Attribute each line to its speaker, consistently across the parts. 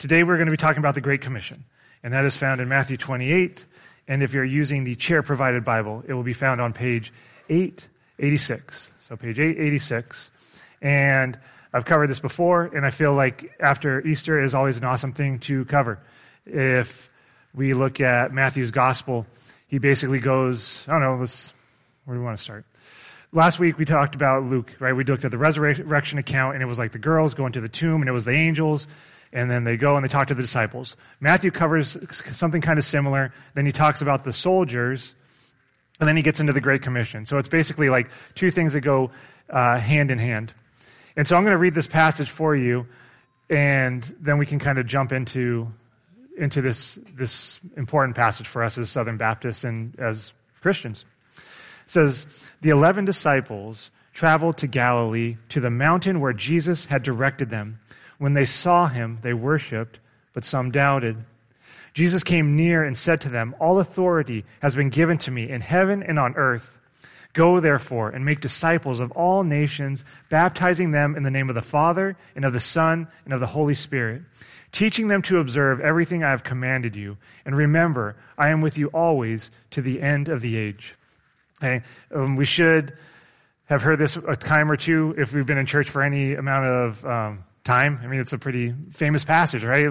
Speaker 1: Today we're going to be talking about the Great Commission, and that is found in Matthew 28, and if you're using the chair-provided Bible, it will be found on page 886. So page 886, and I've covered this before, and I feel like after Easter is always an awesome thing to cover. If we look at Matthew's gospel, he basically goes, where do we want to start? Last week we talked about Luke, right? We looked at the resurrection account, and it was like the girls going to the tomb, and it was the angels, and then they go and they talk to the disciples. Matthew covers something kind of similar. Then he talks about the soldiers, and then he gets into the Great Commission. So it's basically like two things that go hand in hand. And so I'm going to read this passage for you, and then we can kind of jump into this important passage for us as Southern Baptists and as Christians. It says, "The 11 disciples traveled to Galilee, to the mountain where Jesus had directed them. When they saw him, they worshipped, but some doubted. Jesus came near and said to them, 'All authority has been given to me in heaven and on earth. Go, therefore, and make disciples of all nations, baptizing them in the name of the Father, and of the Son, and of the Holy Spirit, teaching them to observe everything I have commanded you. And remember, I am with you always to the end of the age.'" Okay? We should have heard this a time or two if we've been in church for any amount of time. I mean, it's a pretty famous passage, right?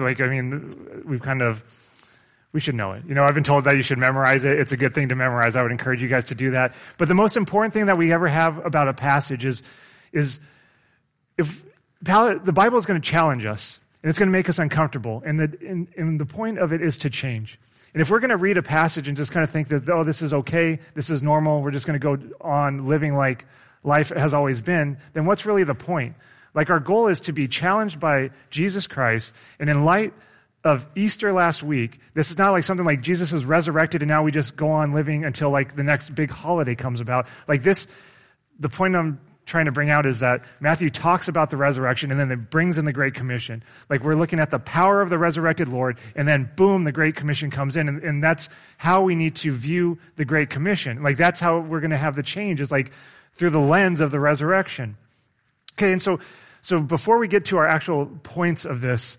Speaker 1: We should know it. I've been told that you should memorize it. It's a good thing to memorize. I would encourage you guys to do that. But the most important thing that we ever have about a passage is if the Bible is going to challenge us, and it's going to make us uncomfortable. And the point of it is to change. And if we're going to read a passage and just kind of think that, this is okay, this is normal, we're just going to go on living like life has always been, then what's really the point? Like, our goal is to be challenged by Jesus Christ, and in light of Easter last week, this is not like something like Jesus is resurrected and now we just go on living until like the next big holiday comes about. Like this, the point I'm trying to bring out is that Matthew talks about the resurrection and then it brings in the Great Commission. Like, we're looking at the power of the resurrected Lord, and then boom, the Great Commission comes in, and that's how we need to view the Great Commission. Like, that's how we're going to have the change, is like through the lens of the resurrection. Okay, and so before we get to our actual points of this,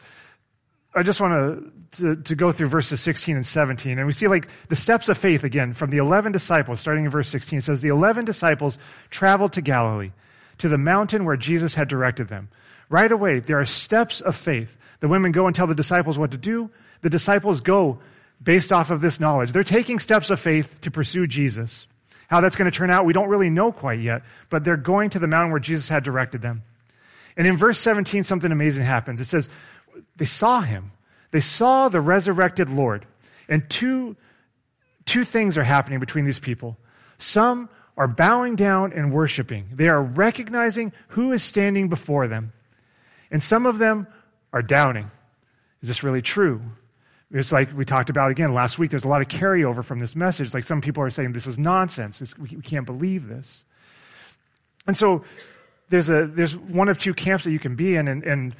Speaker 1: I just want to go through verses 16 and 17. And we see like the steps of faith again from the 11 disciples, starting in verse 16. It says, "The 11 disciples traveled to Galilee, to the mountain where Jesus had directed them." Right away, there are steps of faith. The women go and tell the disciples what to do. The disciples go based off of this knowledge. They're taking steps of faith to pursue Jesus. How that's going to turn out, we don't really know quite yet. But they're going to the mountain where Jesus had directed them. And in verse 17, something amazing happens. It says, they saw him. They saw the resurrected Lord. And two things are happening between these people. Some are bowing down and worshiping. They are recognizing who is standing before them. And some of them are doubting. Is this really true? It's like we talked about again last week. There's a lot of carryover from this message. Like, some people are saying this is nonsense. We can't believe this. And so there's one of two camps that you can be in. And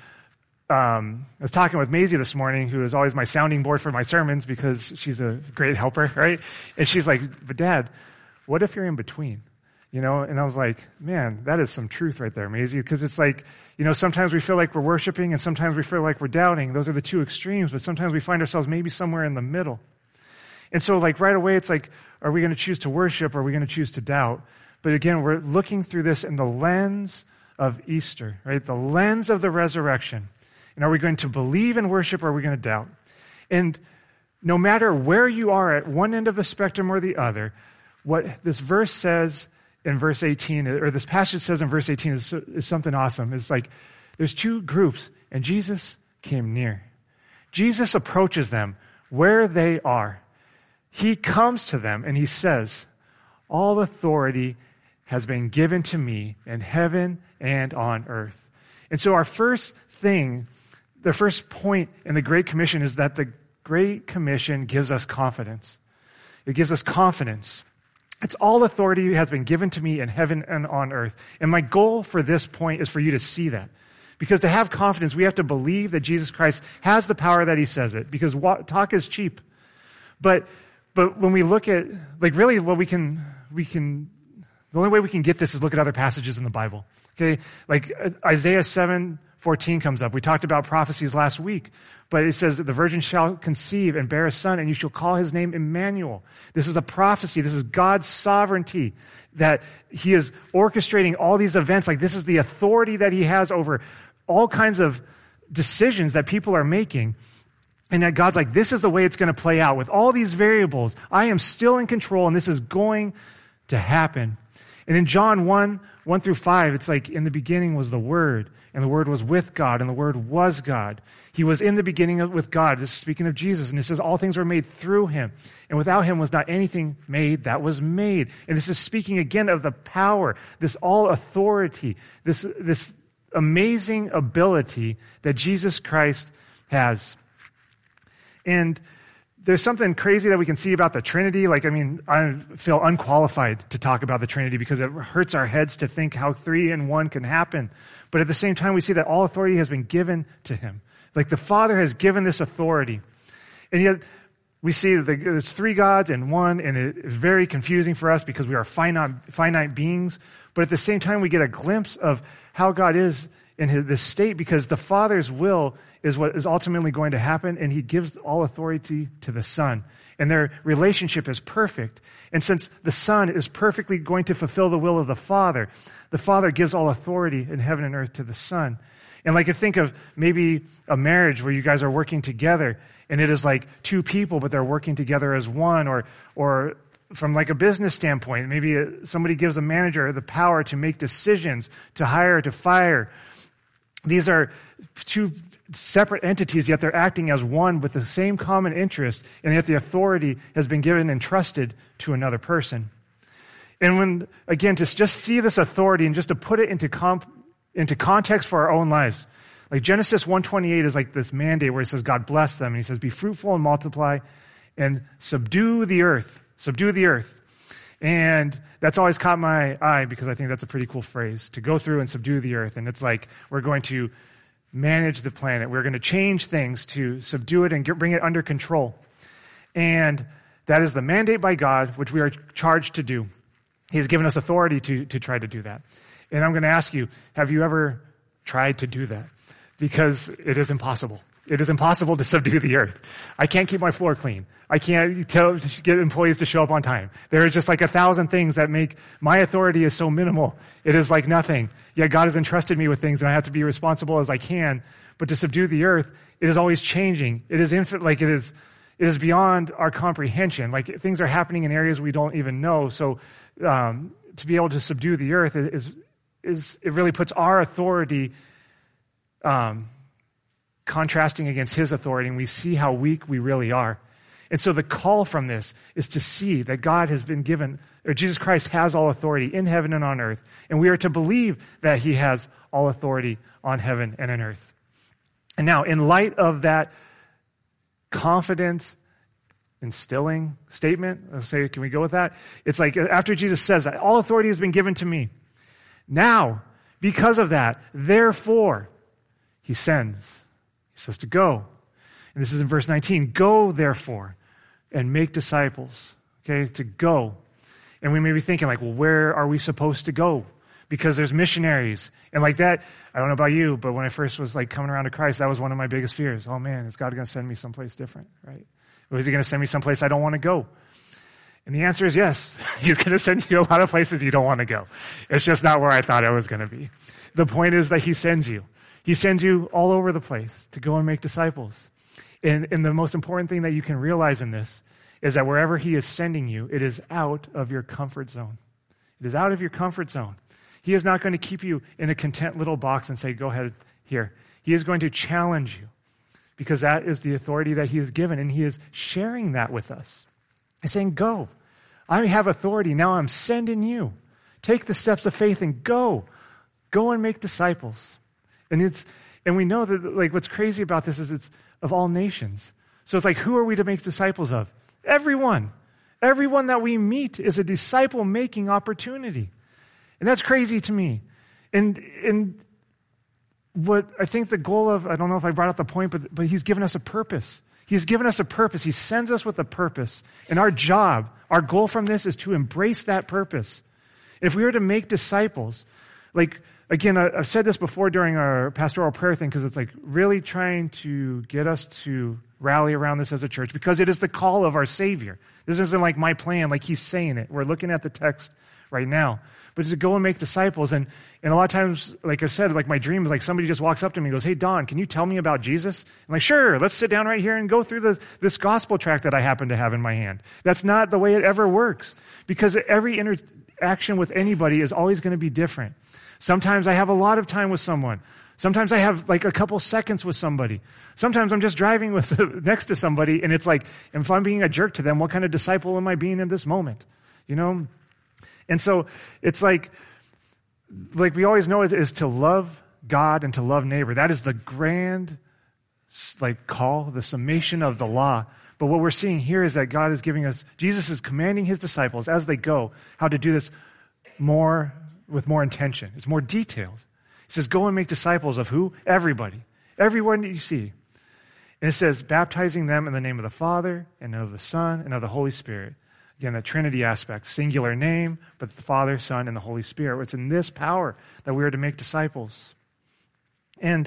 Speaker 1: I was talking with Maisie this morning, who is always my sounding board for my sermons because she's a great helper, right? And she's like, "But Dad, what if you're in between?" And I was like, man, that is some truth right there, Maisie, because it's like, sometimes we feel like we're worshiping and sometimes we feel like we're doubting. Those are the two extremes, but sometimes we find ourselves maybe somewhere in the middle. And so like right away, it's like, are we going to choose to worship or are we going to choose to doubt? But again, we're looking through this in the lens of Easter, right? The lens of the resurrection. And are we going to believe and worship or are we going to doubt? And no matter where you are at one end of the spectrum or the other, what this verse says in verse 18, or this passage says in verse 18 is something awesome. It's like there's two groups, and Jesus came near. Jesus approaches them where they are. He comes to them and he says, "All authority has been given to me in heaven and on earth." And so our first thing, the first point in the Great Commission is that the Great Commission gives us confidence. It gives us confidence. It's all authority has been given to me in heaven and on earth. And my goal for this point is for you to see that. Because to have confidence, we have to believe that Jesus Christ has the power that he says it. Because talk is cheap. But when we look at, like, really what we can The only way we can get this is look at other passages in the Bible. Okay, like Isaiah 7:14 comes up. We talked about prophecies last week, but it says that the virgin shall conceive and bear a son, and you shall call his name Emmanuel. This is a prophecy. This is God's sovereignty, that he is orchestrating all these events. Like, this is the authority that he has over all kinds of decisions that people are making. And that God's like, this is the way it's going to play out with all these variables. I am still in control, and this is going to happen. And in John 1:1-5, it's like, in the beginning was the Word, and the Word was with God, and the Word was God. He was in the beginning with God. This is speaking of Jesus. And it says all things were made through him. And without him was not anything made that was made. And this is speaking again of the power, this all authority, this amazing ability that Jesus Christ has. And there's something crazy that we can see about the Trinity. Like, I feel unqualified to talk about the Trinity because it hurts our heads to think how 3 in 1 can happen. But at the same time, we see that all authority has been given to him. Like, the Father has given this authority. And yet, we see that there's 3 gods in one, and it is very confusing for us because we are finite beings. But at the same time, we get a glimpse of how God is in this state, because the Father's will is what is ultimately going to happen, and he gives all authority to the Son. And their relationship is perfect. And since the Son is perfectly going to fulfill the will of the Father gives all authority in heaven and earth to the Son. And like, think of maybe a marriage where you guys are working together, and it is like 2 people, but they're working together as one, or from like a business standpoint, maybe somebody gives a manager the power to make decisions, to hire, to fire. These are 2 separate entities, yet they're acting as one with the same common interest, and yet the authority has been given and trusted to another person. And when, again, to just see this authority and just to put it into context for our own lives, like Genesis 1:28 is like this mandate where he says, God bless them, and he says, be fruitful and multiply and subdue the earth. Subdue the earth. And that's always caught my eye because I think that's a pretty cool phrase, to go through and subdue the earth. And it's like, we're going to manage the planet. We're going to change things to subdue it and bring it under control. And that is the mandate by God, which we are charged to do. He has given us authority to try to do that. And I'm going to ask you, have you ever tried to do that? Because it is impossible. It is impossible to subdue the earth. I can't keep my floor clean. I can't get employees to show up on time. There are just like 1,000 things that make my authority is so minimal. It is like nothing. Yet God has entrusted me with things, and I have to be responsible as I can. But to subdue the earth, it is always changing. It is infinite. Like, it is beyond our comprehension. Like, things are happening in areas we don't even know. So to be able to subdue the earth is it really puts our authority contrasting against his authority, and we see how weak we really are. And so the call from this is to see that God has been given, or Jesus Christ has all authority in heaven and on earth, and we are to believe that he has all authority on heaven and on earth. And now, in light of that confident, instilling statement, I'll say, can we go with that? It's like, after Jesus says that, all authority has been given to me. Now, because of that, therefore, he sends. He says to go. And this is in verse 19. Go, therefore, and make disciples. Okay, to go. And we may be thinking, like, well, where are we supposed to go? Because there's missionaries. And like that, I don't know about you, but when I first was like coming around to Christ, that was one of my biggest fears. Oh man, is God going to send me someplace different, right? Or is he going to send me someplace I don't want to go? And the answer is yes. He's going to send you a lot of places you don't want to go. It's just not where I thought I was going to be. The point is that he sends you. He sends you all over the place to go and make disciples. And the most important thing that you can realize in this is that wherever he is sending you, it is out of your comfort zone. It is out of your comfort zone. He is not going to keep you in a content little box and say, go ahead here. He is going to challenge you because that is the authority that he has given, and he is sharing that with us. He's saying, go. I have authority. Now I'm sending you. Take the steps of faith and go. Go and make disciples. And we know that, like, what's crazy about this is it's of all nations. So it's like, who are we to make disciples of? Everyone. Everyone that we meet is a disciple-making opportunity. And that's crazy to me. And what I think the goal of, I don't know if I brought up the point, but he's given us a purpose. He's given us a purpose. He sends us with a purpose. And our job, our goal from this is to embrace that purpose. If we were to make disciples, like, again, I've said this before during our pastoral prayer thing, because it's like really trying to get us to rally around this as a church, because it is the call of our Savior. This isn't like my plan, like he's saying it. We're looking at the text right now. But to go and make disciples, and a lot of times, like I said, like my dream is like somebody just walks up to me and goes, "Hey, Don, can you tell me about Jesus?" I'm like, "Sure, let's sit down right here and go through this gospel tract that I happen to have in my hand." That's not the way it ever works, because every interaction with anybody is always going to be different. Sometimes I have a lot of time with someone. Sometimes I have like a couple seconds with somebody. Sometimes I'm just driving next to somebody, and it's like, if I'm being a jerk to them, what kind of disciple am I being in this moment? You know? And so it's like we always know it is to love God and to love neighbor. That is the grand call, the summation of the law. But what we're seeing here is that God is giving us, Jesus is commanding his disciples as they go, how to do this with more intention. It's more detailed. He says, go and make disciples of who? Everybody. Everyone that you see. And it says, baptizing them in the name of the Father and of the Son and of the Holy Spirit. Again, that Trinity aspect, singular name, but the Father, Son, and the Holy Spirit. It's in this power that we are to make disciples. And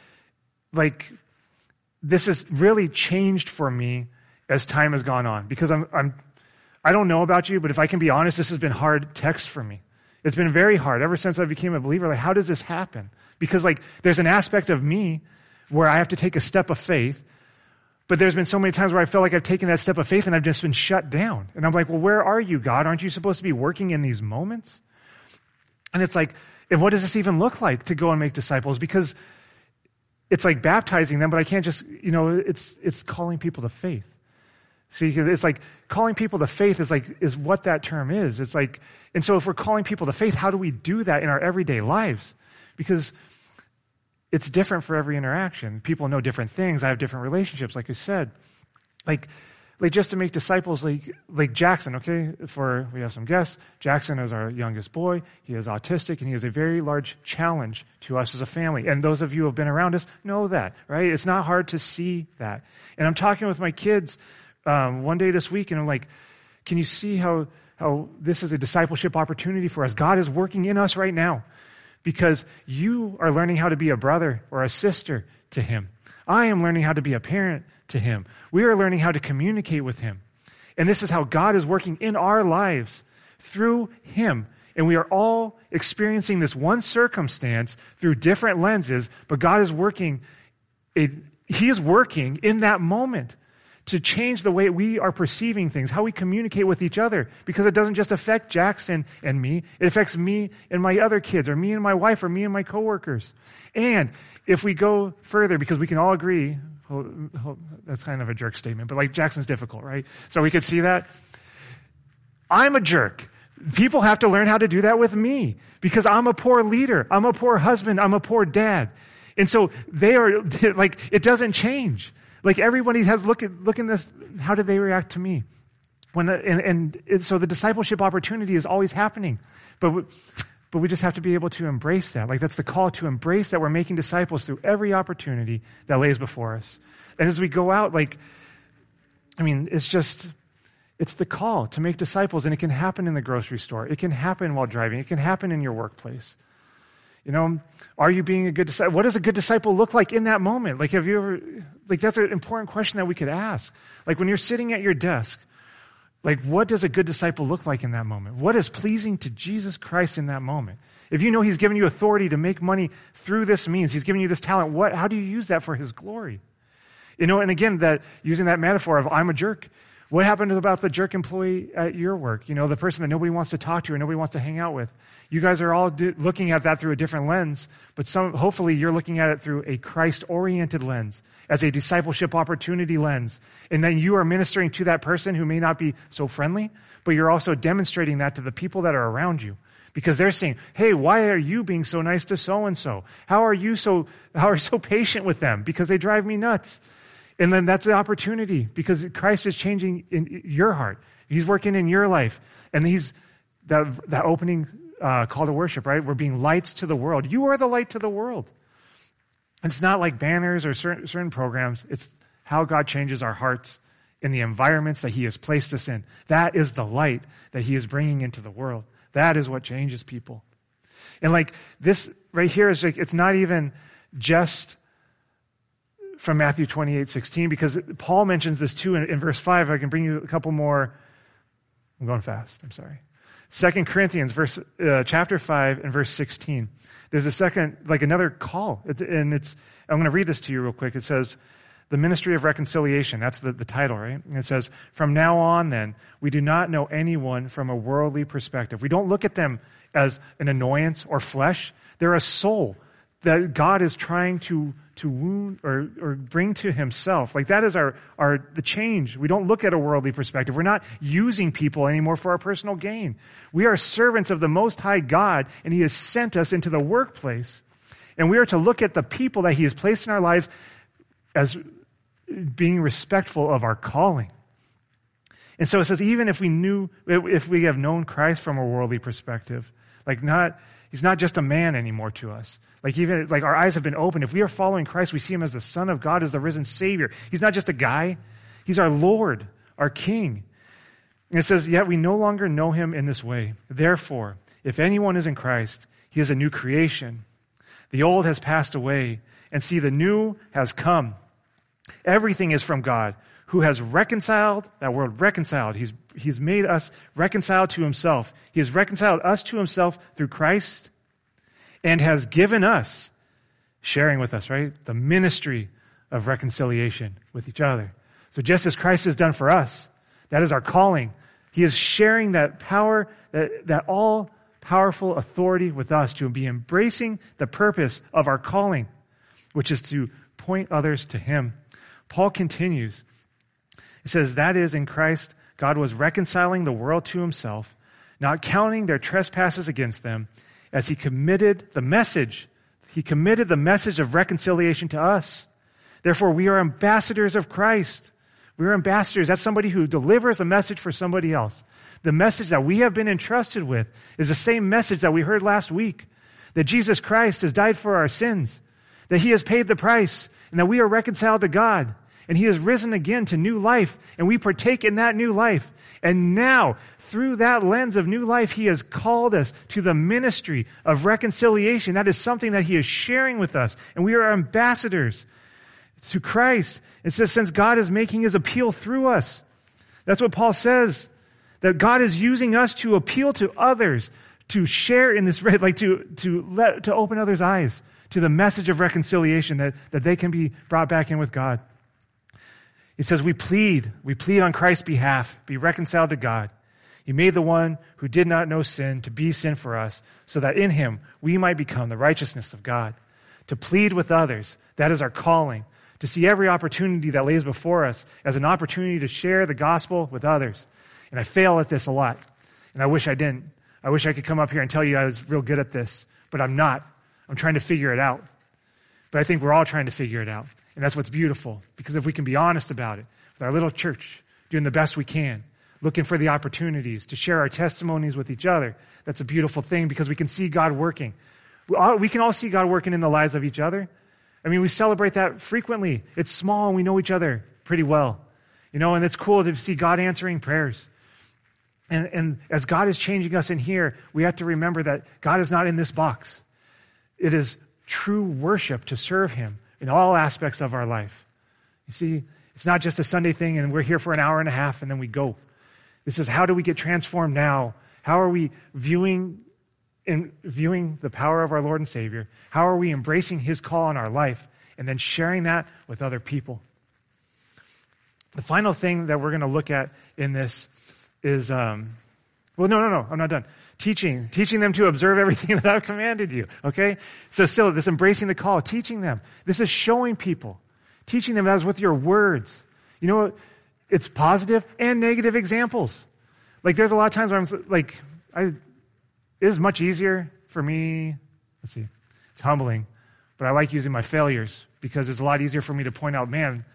Speaker 1: this has really changed for me as time has gone on, because I don't know about you, but if I can be honest, this has been hard text for me. It's been very hard ever since I became a believer. Like, how does this happen? Because there's an aspect of me where I have to take a step of faith, but there's been so many times where I feel like I've taken that step of faith and I've just been shut down. And I'm like, well, where are you, God? Aren't you supposed to be working in these moments? And it's like, and what does this even look like to go and make disciples? Because it's like baptizing them, but I can't just, it's calling people to faith. See, it's like calling people to faith is what that term is. It's like, and so if we're calling people to faith, how do we do that in our everyday lives? Because it's different for every interaction. People know different things. I have different relationships, like I said. Like just to make disciples, like Jackson, okay? We have some guests. Jackson is our youngest boy. He is autistic, and he is a very large challenge to us as a family. And those of you who have been around us know that, right? It's not hard to see that. And I'm talking with my kids one day this week, and I'm like, can you see how this is a discipleship opportunity for us? God is working in us right now, because you are learning how to be a brother or a sister to him. I am learning how to be a parent to him. We are learning how to communicate with him. And this is how God is working in our lives through him. And we are all experiencing this one circumstance through different lenses, but God is working. He is working in that moment to change the way we are perceiving things, how we communicate with each other, because it doesn't just affect Jackson and me, it affects me and my other kids, or me and my wife, or me and my coworkers. And if we go further, because we can all agree, that's kind of a jerk statement, but Jackson's difficult, right? So we could see that. I'm a jerk. People have to learn how to do that with me, because I'm a poor leader, I'm a poor husband, I'm a poor dad. And so they are, it doesn't change. Everybody has look in this, how do they react to me? So the discipleship opportunity is always happening. But we just have to be able to embrace that. That's the call, to embrace that we're making disciples through every opportunity that lays before us. And as we go out, it's the call to make disciples, and it can happen in the grocery store. It can happen while driving. It can happen in your workplace. Are you being a good disciple? What does a good disciple look like in that moment? Have you ever, that's an important question that we could ask. When you're sitting at your desk, what does a good disciple look like in that moment? What is pleasing to Jesus Christ in that moment? If you know he's given you authority to make money through this means, he's given you this talent, how do you use that for his glory? And again, using that metaphor of I'm a jerk. What happened about the jerk employee at your work? The person that nobody wants to talk to or nobody wants to hang out with. You guys are all looking at that through a different lens, but hopefully you're looking at it through a Christ-oriented lens, as a discipleship opportunity lens. And then you are ministering to that person who may not be so friendly, but you're also demonstrating that to the people that are around you. Because they're saying, hey, why are you being so nice to so-and-so? How are you so patient with them? Because they drive me nuts. And then that's the opportunity, because Christ is changing in your heart. He's working in your life. And that opening call to worship, right? We're being lights to the world. You are the light to the world. And it's not like banners or certain programs. It's how God changes our hearts in the environments that he has placed us in. That is the light that he is bringing into the world. That is what changes people. And like this right here is like, it's not even just from Matthew 28:16, because Paul mentions this too in verse 5. I can bring you a couple more. I'm going fast. I'm sorry. 2 Corinthians chapter 5 and verse 16. There's a second, like another call. I'm going to read this to you real quick. It says, the ministry of reconciliation. That's the title, right? And it says, from now on then, we do not know anyone from a worldly perspective. We don't look at them as an annoyance or flesh. They're a soul that God is trying to wound or bring to himself. Like that is the change. We don't look at a worldly perspective. We're not using people anymore for our personal gain. We are servants of the Most High God, and he has sent us into the workplace. And we are to look at the people that he has placed in our lives as being respectful of our calling. And so it says, even if we have known Christ from a worldly perspective, he's not just a man anymore to us. Like even like our eyes have been opened. If we are following Christ, we see him as the Son of God, as the risen Savior. He's not just a guy. He's our Lord, our King. And it says, yet we no longer know him in this way. Therefore, if anyone is in Christ, he is a new creation. The old has passed away, and see, the new has come. Everything is from God, who has reconciled, that word reconciled. He's made us reconciled to himself. He has reconciled us to himself through Christ, and has given us, sharing with us, right, the ministry of reconciliation with each other. So just as Christ has done for us, that is our calling. He is sharing that power, that all-powerful authority with us to be embracing the purpose of our calling, which is to point others to him. Paul continues. It says, that is, in Christ, God was reconciling the world to himself, not counting their trespasses against them, as he committed the message of reconciliation to us. Therefore, we are ambassadors of Christ. We are ambassadors. That's somebody who delivers a message for somebody else. The message that we have been entrusted with is the same message that we heard last week, that Jesus Christ has died for our sins, that he has paid the price, and that we are reconciled to God. And he has risen again to new life, and we partake in that new life. And now, through that lens of new life, he has called us to the ministry of reconciliation. That is something that he is sharing with us, and we are ambassadors to Christ. It says, since God is making his appeal through us. That's what Paul says, that God is using us to appeal to others, to share in this, like to open others' eyes to the message of reconciliation, that they can be brought back in with God. He says, we plead on Christ's behalf, be reconciled to God. He made the one who did not know sin to be sin for us, so that in him we might become the righteousness of God. To plead with others, that is our calling. To see every opportunity that lays before us as an opportunity to share the gospel with others. And I fail at this a lot, and I wish I didn't. I wish I could come up here and tell you I was real good at this, but I'm not. I'm trying to figure it out. But I think we're all trying to figure it out. And that's what's beautiful, because if we can be honest about it, with our little church, doing the best we can, looking for the opportunities to share our testimonies with each other, that's a beautiful thing, because we can see God working. We can all see God working in the lives of each other. I mean, we celebrate that frequently. It's small, and we know each other pretty well. And it's cool to see God answering prayers. And as God is changing us in here, we have to remember that God is not in this box. It is true worship to serve him in all aspects of our life. You see, it's not just a Sunday thing and we're here for an hour and a half and then we go. This is, how do we get transformed now? How are we viewing the power of our Lord and Savior? How are we embracing his call on our life and then sharing that with other people? The final thing that we're going to look at in this is, I'm not done. Teaching them to observe everything that I've commanded you, okay? So still, this embracing the call, teaching them. This is showing people. Teaching them as with your words. It's positive and negative examples. Like, there's a lot of times where I'm like, it is much easier for me, it's humbling, but I like using my failures, because it's a lot easier for me to point out, man,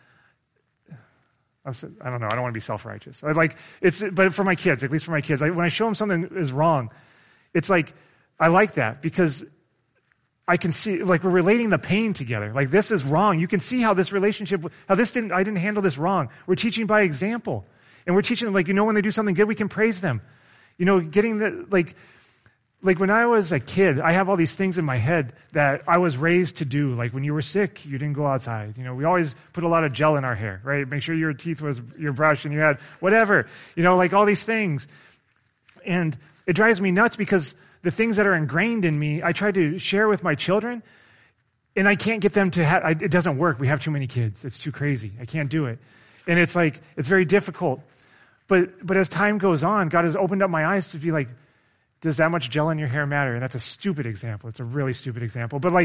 Speaker 1: I don't know, I don't want to be self-righteous. But for my kids, at least for my kids, when I show them something is wrong, it's like, I like that, because I can see, like, we're relating the pain together. Like, this is wrong. You can see how this relationship, I didn't handle this wrong. We're teaching by example. And we're teaching them, when they do something good, we can praise them. Like when I was a kid, I have all these things in my head that I was raised to do. Like when you were sick, you didn't go outside. We always put a lot of gel in our hair, right? Make sure your teeth was your brush and you had whatever, like all these things. And it drives me nuts because the things that are ingrained in me, I try to share with my children, and I can't get them to it doesn't work. We have too many kids. It's too crazy. I can't do it. And it's very difficult. But as time goes on, God has opened up my eyes to be like, does that much gel in your hair matter? And that's a stupid example. It's a really stupid example. But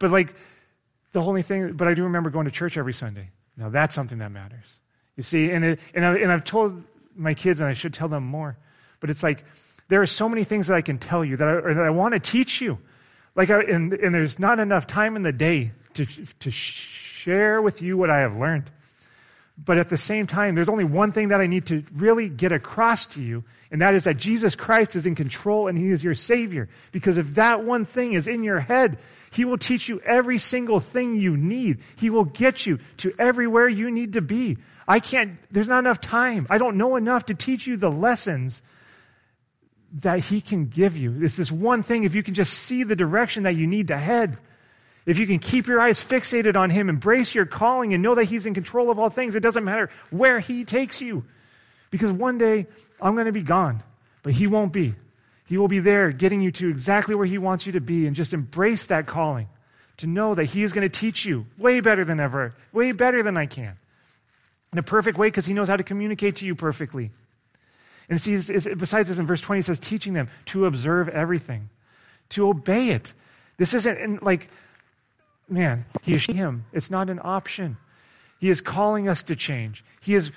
Speaker 1: the only thing, but I do remember going to church every Sunday. Now that's something that matters. You see, and I've told my kids, and I should tell them more, but it's like, there are so many things that I can tell you that I want to teach you. And there's not enough time in the day to share with you what I have learned. But at the same time, there's only one thing that I need to really get across to you, and that is that Jesus Christ is in control and he is your Savior. Because if that one thing is in your head, he will teach you every single thing you need. He will get you to everywhere you need to be. There's not enough time. I don't know enough to teach you the lessons that he can give you. It's this one thing, if you can just see the direction that you need to head. If you can keep your eyes fixated on him, embrace your calling, and know that he's in control of all things, it doesn't matter where he takes you. Because one day, I'm going to be gone, but he won't be. He will be there getting you to exactly where he wants you to be, and just embrace that calling to know that he is going to teach you way better than ever, way better than I can. In a perfect way, because he knows how to communicate to you perfectly. And see, besides this, in verse 20, it says, teaching them to observe everything, to obey it. This isn't man, he is him. It's not an option. He is calling us to change. He is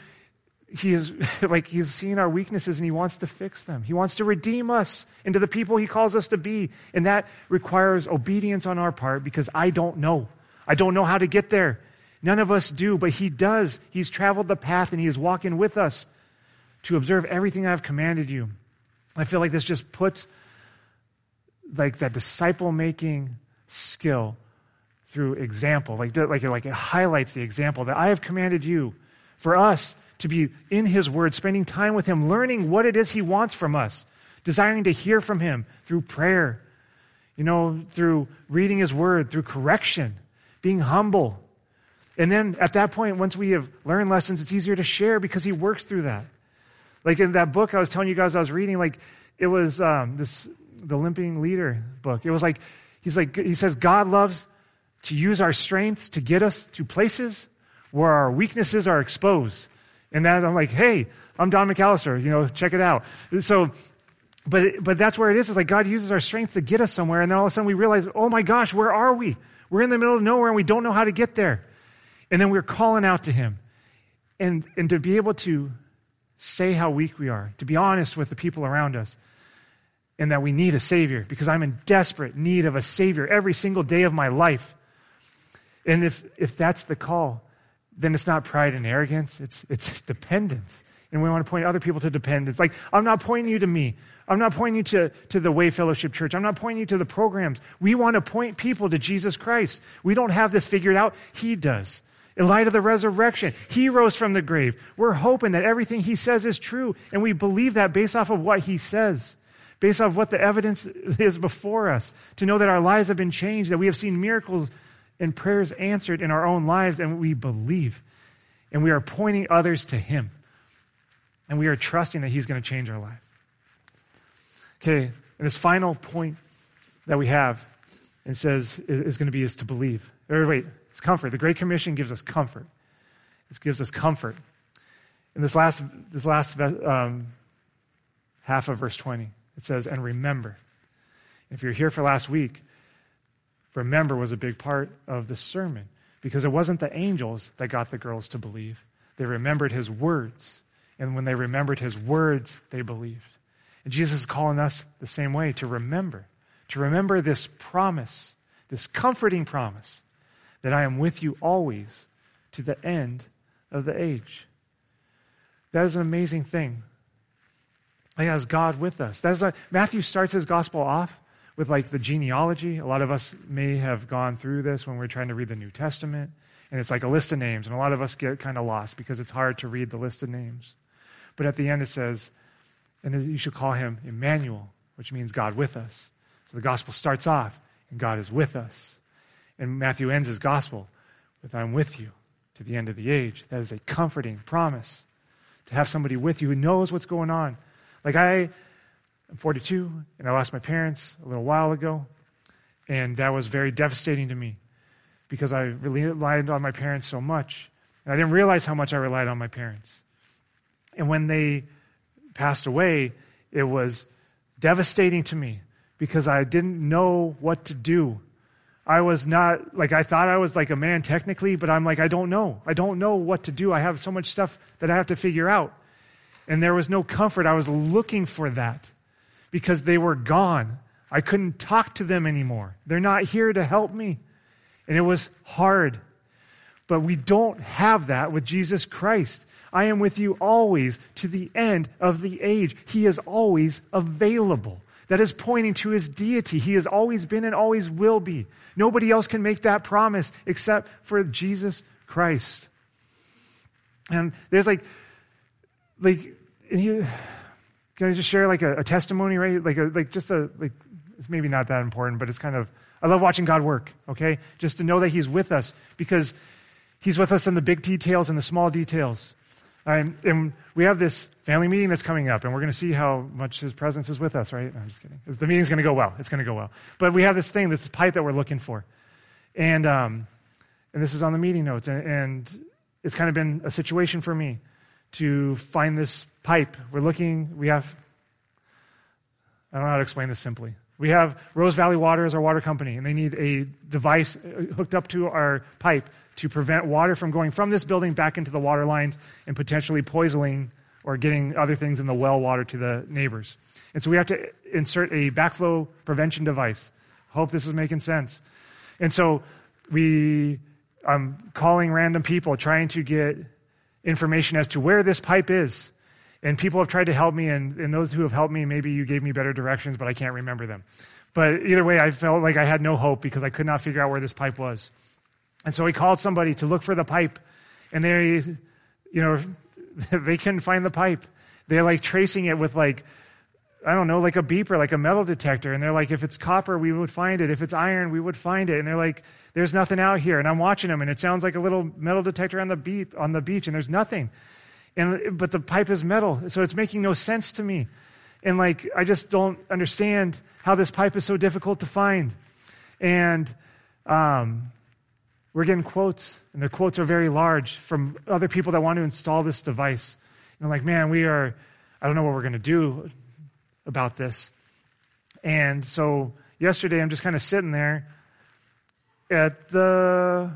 Speaker 1: he's seeing our weaknesses and he wants to fix them. He wants to redeem us into the people he calls us to be. And that requires obedience on our part because I don't know. I don't know how to get there. None of us do, but he does. He's traveled the path and he is walking with us to observe everything I've commanded you. I feel like this just puts that disciple-making skill through example, it highlights the example that I have commanded you for us to be in his word, spending time with him, learning what it is he wants from us, desiring to hear from him through prayer, through reading his word, through correction, being humble. And then at that point, once we have learned lessons, it's easier to share because he works through that. Like in that book I was telling you guys I was reading, it was the Limping Leader book. It was he says God loves to use our strengths to get us to places where our weaknesses are exposed. And that I'm like, hey, I'm Don McAllister, check it out. So, but that's where it is. It's like God uses our strengths to get us somewhere. And then all of a sudden we realize, oh my gosh, where are we? We're in the middle of nowhere and we don't know how to get there. And then we're calling out to him. And to be able to say how weak we are, to be honest with the people around us, and that we need a Savior, because I'm in desperate need of a Savior every single day of my life. And if that's the call, then it's not pride and arrogance, it's dependence. And we want to point other people to dependence. I'm not pointing you to me. I'm not pointing you to the Way Fellowship Church. I'm not pointing you to the programs. We want to point people to Jesus Christ. We don't have this figured out. He does. In light of the resurrection, he rose from the grave. We're hoping that everything he says is true, and we believe that based off of what he says, based off what the evidence is before us, to know that our lives have been changed, that we have seen miracles and prayers answered in our own lives, and we believe. And we are pointing others to him. And we are trusting that he's going to change our life. Okay, and this final point that we have, it says, is going to be to believe. It's comfort. The Great Commission gives us comfort. It gives us comfort. In this last half of verse 20, it says, and remember. If you're here for last week, remember was a big part of the sermon because it wasn't the angels that got the girls to believe. They remembered his words. And when they remembered his words, they believed. And Jesus is calling us the same way, to remember this promise, this comforting promise, that I am with you always to the end of the age. That is an amazing thing. He has God with us. Matthew starts his gospel off with the genealogy. A lot of us may have gone through this when we're trying to read the New Testament. And it's like a list of names. And a lot of us get kind of lost because it's hard to read the list of names. But at the end it says, and you should call him Emmanuel, which means God with us. So the gospel starts off, and God is with us. And Matthew ends his gospel with, I'm with you to the end of the age. That is a comforting promise, to have somebody with you who knows what's going on. Like I'm 42, and I lost my parents a little while ago, and that was very devastating to me because I relied on my parents so much. And I didn't realize how much I relied on my parents. And when they passed away, it was devastating to me because I didn't know what to do. I was not, like I thought I was like a man technically, but I'm like, I don't know. I don't know what to do. I have so much stuff that I have to figure out. And there was no comfort. I was looking for that because they were gone. I couldn't talk to them anymore. They're not here to help me. And it was hard. But we don't have that with Jesus Christ. I am with you always to the end of the age. He is always available. That is pointing to his deity. He has always been and always will be. Nobody else can make that promise except for Jesus Christ. And there's can I just share like a testimony, right? It's maybe not that important, but it's kind of, I love watching God work, okay? Just to know that he's with us because he's with us in the big details and the small details. And we have this family meeting that's coming up, and we're going to see how much his presence is with us, right? No, I'm just kidding. The meeting's going to go well. It's going to go well. But we have this thing, this pipe that we're looking for. And this is on the meeting notes. And it's kind of been a situation for me to find this pipe. I don't know how to explain this simply. We have Rose Valley Water as our water company, and they need a device hooked up to our pipe to prevent water from going from this building back into the water lines and potentially poisoning or getting other things in the well water to the neighbors. And so we have to insert a backflow prevention device. Hope this is making sense. And so I'm calling random people, trying to get information as to where this pipe is. And people have tried to help me, and those who have helped me, maybe you gave me better directions, but I can't remember them. But either way, I felt like I had no hope because I could not figure out where this pipe was. And so we called somebody to look for the pipe, and they couldn't find the pipe. They're like tracing it with like a beeper, like a metal detector. And they're like, if it's copper, we would find it. If it's iron, we would find it. And they're like, there's nothing out here. And I'm watching them, and it sounds like a little metal detector on the beach, and there's nothing. But the pipe is metal, so it's making no sense to me. And I just don't understand how this pipe is so difficult to find. And we're getting quotes, and the quotes are very large from other people that want to install this device. And I'm like, man, I don't know what we're going to do about this. And so yesterday, I'm just kind of sitting there at the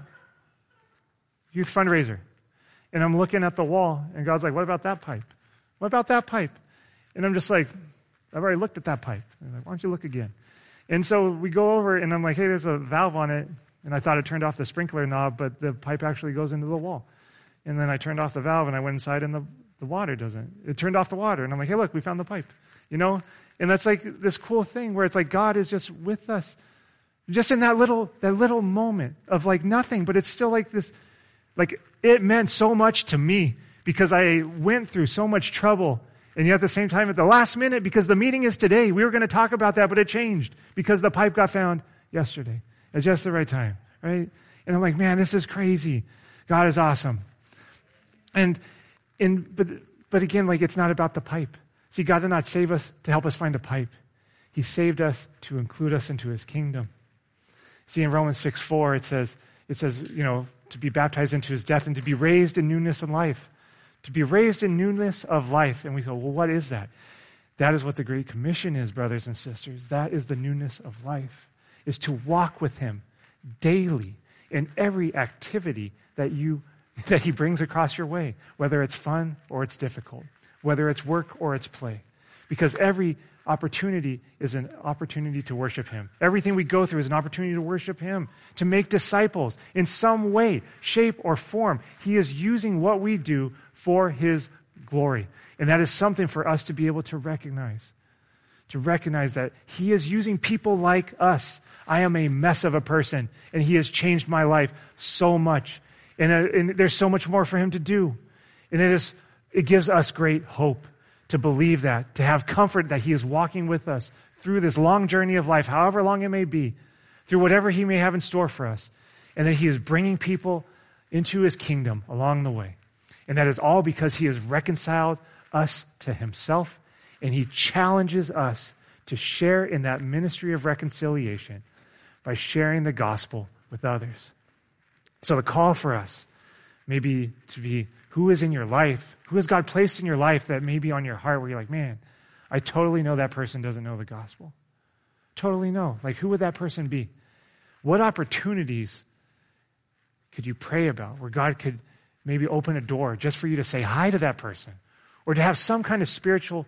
Speaker 1: youth fundraiser. And I'm looking at the wall, and God's like, what about that pipe? What about that pipe? And I'm just like, I've already looked at that pipe. And I'm like, why don't you look again? And so we go over, and I'm like, hey, there's a valve on it. And I thought it turned off the sprinkler knob, but the pipe actually goes into the wall. And then I turned off the valve, and I went inside, and the water doesn't. It turned off the water. And I'm like, hey, look, we found the pipe. And that's like this cool thing where it's like God is just with us. Just in that little moment of like nothing, but it's still like this, like it meant so much to me because I went through so much trouble. And yet at the same time, at the last minute, because the meeting is today, we were going to talk about that, but it changed because the pipe got found yesterday at just the right time, right? And I'm like, man, this is crazy. God is awesome. But again, it's not about the pipe. See, God did not save us to help us find a pipe. He saved us to include us into his kingdom. See, in Romans 6:4, it says, to be baptized into his death and to be raised in newness of life. To be raised in newness of life. And we go, well, what is that? That is what the Great Commission is, brothers and sisters. That is the newness of life, is to walk with him daily in every activity that he brings across your way, whether it's fun or it's difficult, whether it's work or it's play. Because every opportunity is an opportunity to worship him. Everything we go through is an opportunity to worship him, to make disciples in some way, shape, or form. He is using what we do for his glory. And that is something for us to be able to recognize that he is using people like us. I am a mess of a person, and he has changed my life so much. And there's so much more for him to do. And it gives us great hope to believe that, to have comfort that he is walking with us through this long journey of life, however long it may be, through whatever he may have in store for us, and that he is bringing people into his kingdom along the way. And that is all because he has reconciled us to himself, and he challenges us to share in that ministry of reconciliation by sharing the gospel with others. So the call for us may be to be, who is in your life? Who has God placed in your life that may be on your heart where you're like, man, I totally know that person doesn't know the gospel. Totally know. Like, who would that person be? What opportunities could you pray about where God could maybe open a door just for you to say hi to that person or to have some kind of spiritual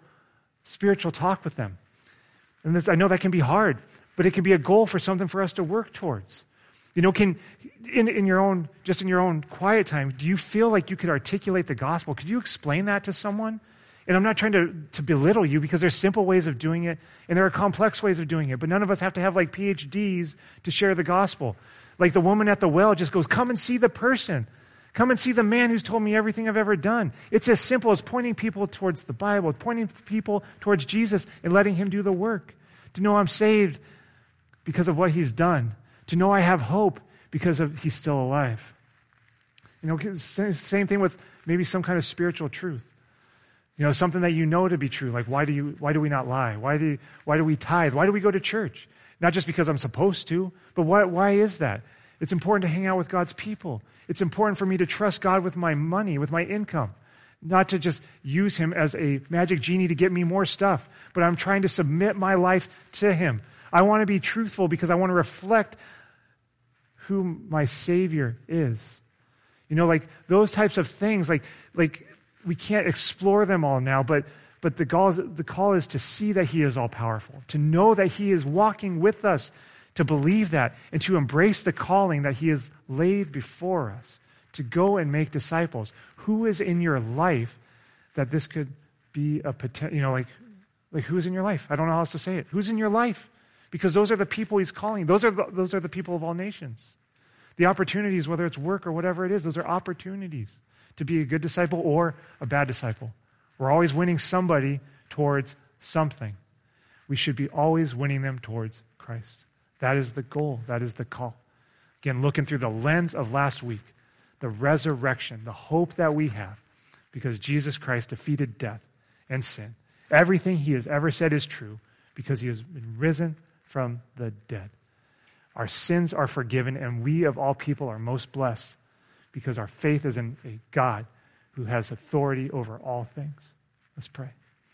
Speaker 1: talk with them? And I know that can be hard, but it can be a goal for something for us to work towards. You know, in your own quiet time, do you feel like you could articulate the gospel? Could you explain that to someone? And I'm not trying to belittle you, because there's simple ways of doing it and there are complex ways of doing it, but none of us have to have like PhDs to share the gospel. Like the woman at the well just goes, come and see the person. Come and see the man who's told me everything I've ever done. It's as simple as pointing people towards the Bible, pointing people towards Jesus and letting him do the work. To know I'm saved because of what he's done. To know I have hope because he's still alive. You know, same thing with maybe some kind of spiritual truth. You know, something that you know to be true. Like, why do we not lie? Why do we tithe? Why do we go to church? Not just because I'm supposed to, but why is that? It's important to hang out with God's people. It's important for me to trust God with my money, with my income. Not to just use him as a magic genie to get me more stuff, but I'm trying to submit my life to him. I want to be truthful because I want to reflect who my Savior is. You know, like those types of things, like we can't explore them all now, but the call is to see that he is all powerful, to know that he is walking with us, to believe that, and to embrace the calling that he has laid before us, to go and make disciples. Who is in your life that this could be a potential, you know, like who is in your life? I don't know how else to say it. Who's in your life? Because those are the people he's calling. Those are the people of all nations. The opportunities, whether it's work or whatever it is, those are opportunities to be a good disciple or a bad disciple. We're always winning somebody towards something. We should be always winning them towards Christ. That is the goal. That is the call. Again, looking through the lens of last week, the resurrection, the hope that we have because Jesus Christ defeated death and sin. Everything he has ever said is true because he has been risen from the dead. Our sins are forgiven, and we of all people are most blessed because our faith is in a God who has authority over all things. Let's pray.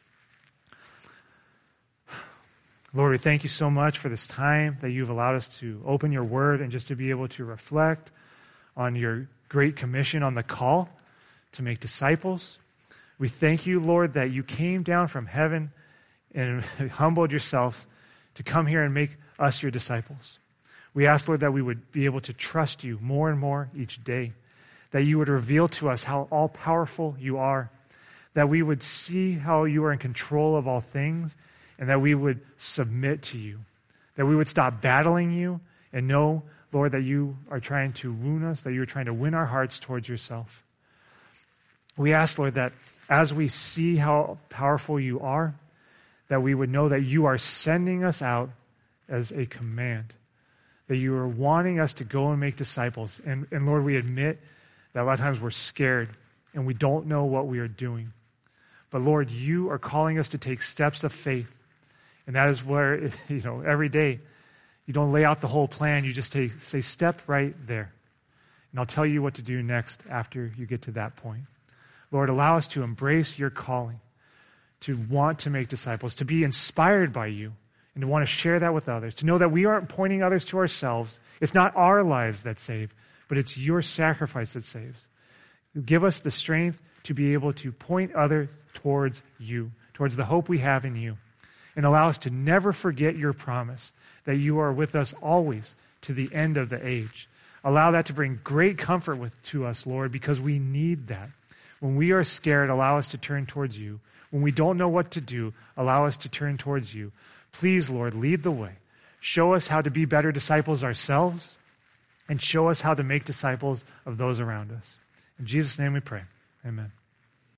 Speaker 1: Lord, we thank you so much for this time that you've allowed us to open your word and just to be able to reflect on your great commission, on the call to make disciples. We thank you, Lord, that you came down from heaven and humbled yourself to come here and make us your disciples. We ask, Lord, that we would be able to trust you more and more each day, that you would reveal to us how all-powerful you are, that we would see how you are in control of all things, and that we would submit to you, that we would stop battling you and know, Lord, that you are trying to wound us, that you are trying to win our hearts towards yourself. We ask, Lord, that as we see how powerful you are, that we would know that you are sending us out as a command, that you are wanting us to go and make disciples. And Lord, we admit that a lot of times we're scared and we don't know what we are doing. But Lord, you are calling us to take steps of faith. And that is where, you know, every day you don't lay out the whole plan. You just say step right there. And I'll tell you what to do next after you get to that point. Lord, allow us to embrace your calling, to want to make disciples, to be inspired by you, and to want to share that with others, to know that we aren't pointing others to ourselves. It's not our lives that save, but it's your sacrifice that saves. Give us the strength to be able to point others towards you, towards the hope we have in you, and allow us to never forget your promise that you are with us always to the end of the age. Allow that to bring great comfort to us, Lord, because we need that. When we are scared, allow us to turn towards you. When we don't know what to do, allow us to turn towards you. Please, Lord, lead the way. Show us how to be better disciples ourselves, and show us how to make disciples of those around us. In Jesus' name we pray. Amen.